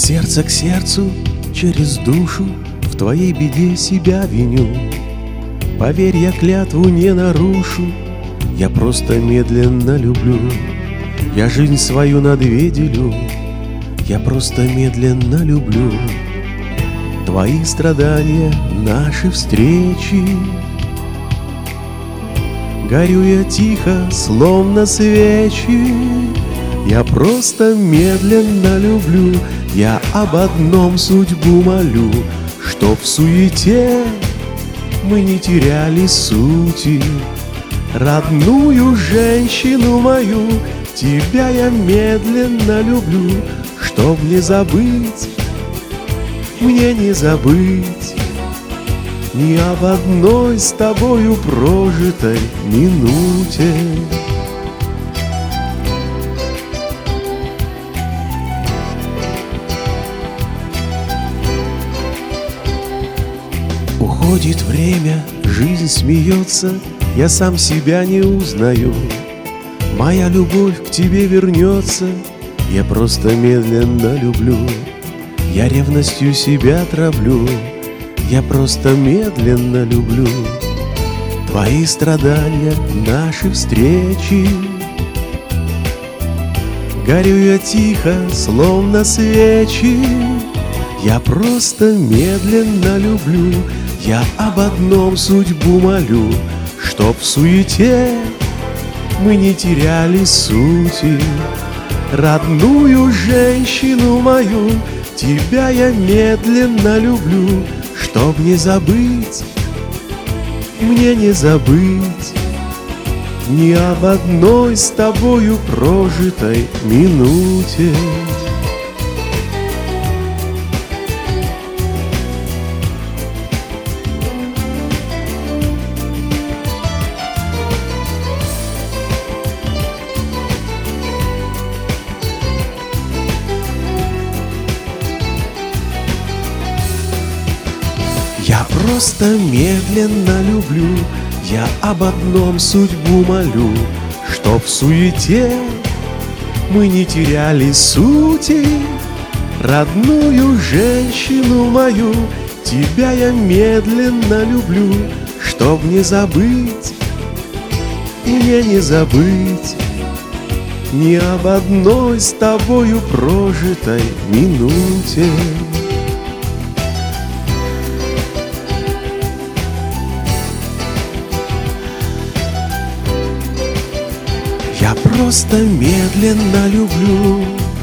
сердца к сердцу, через душу, в твоей беде себя виню. Поверь, я клятву не нарушу, я просто медленно люблю. Я жизнь свою на две делю, я просто медленно люблю. Твои страдания, наши встречи. Горю я тихо, словно свечи. Я просто медленно люблю. Я об одном судьбу молю, чтоб в суете мы не теряли сути. Родную женщину мою, тебя я медленно люблю, чтоб не забыть, мне не забыть ни об одной с тобою прожитой минуте. Уходит время, жизнь смеется, я сам себя не узнаю. Моя любовь к тебе вернется, я просто медленно люблю. Я ревностью себя травлю, я просто медленно люблю. Твои страдания, наши встречи. Горю я тихо, словно свечи. Я просто медленно люблю. Я об одном судьбу молю, чтоб в суете мы не теряли сути. Родную женщину мою, тебя я медленно люблю, чтоб не забыть, мне не забыть ни об одной с тобою прожитой минуте. Я просто медленно люблю, я об одном судьбу молю, чтоб в суете мы не теряли сути. Родную женщину мою, тебя я медленно люблю, чтоб не забыть, мне не забыть ни об одной с тобою прожитой минуте. Я просто медленно люблю.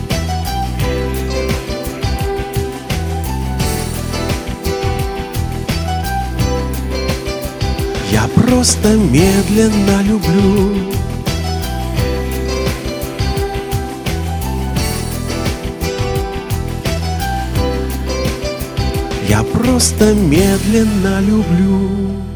Я просто медленно люблю. Я просто медленно люблю.